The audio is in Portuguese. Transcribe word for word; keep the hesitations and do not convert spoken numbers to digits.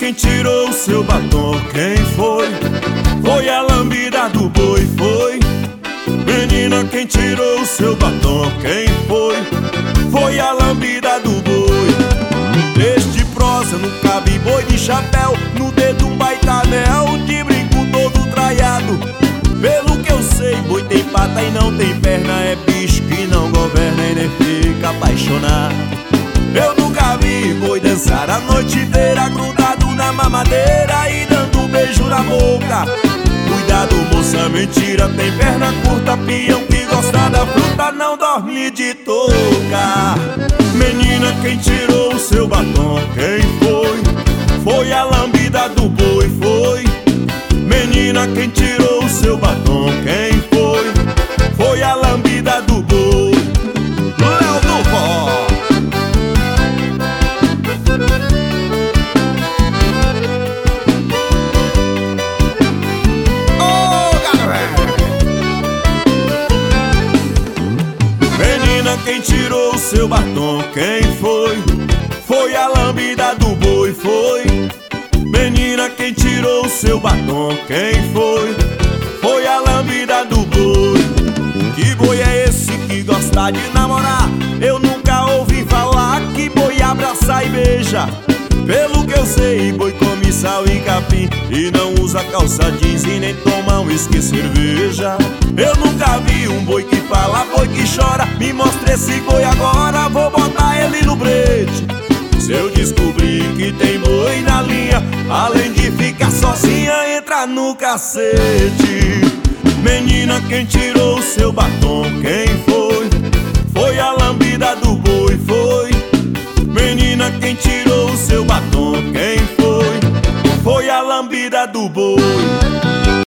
quem tirou o seu batom, quem foi? Foi a lambida do boi, foi. Menina, quem tirou o seu batom, quem foi? Foi a lambida do boi. Deste prosa não cabe boi de chapéu, no dedo um baita anel, de brinco todo traiado. Pelo que eu sei, boi tem pata e não tem perna, é bicho que não governa e nem fica apaixonado. Eu nunca vi boi dançar a noite inteira grudado na mamadeira e dando um beijo na boca. Cuidado, moça, mentira, tem perna curta, peão que gosta da fruta não dorme de touca. Menina, quem tirou o seu batom, quem foi? Foi a lambida do boi, foi. Menina, quem tirou o seu batom, quem foi? Foi a lambida do boi. Léo do Pó. Quem tirou o seu batom, quem foi? Foi a lambida do boi, foi. Menina, quem tirou o seu batom, quem foi? Foi a lambida do boi. Que boi é esse que gosta de namorar? Eu nunca ouvi falar que boi abraça e beija. Pelo que eu sei, boi come sal e capim e não usa calça jeans e nem toma uísque e cerveja. Eu nunca vi um boi que fala, boi que chora. Me mostra esse boi agora, vou botar ele no brete. Se eu descobrir que tem boi na linha, além de ficar sozinha, entra no cacete. Menina, quem tirou o seu batom, quem foi? Foi a lambida do boi, foi. Menina, quem tirou o seu batom, quem foi? Foi a lambida do boi.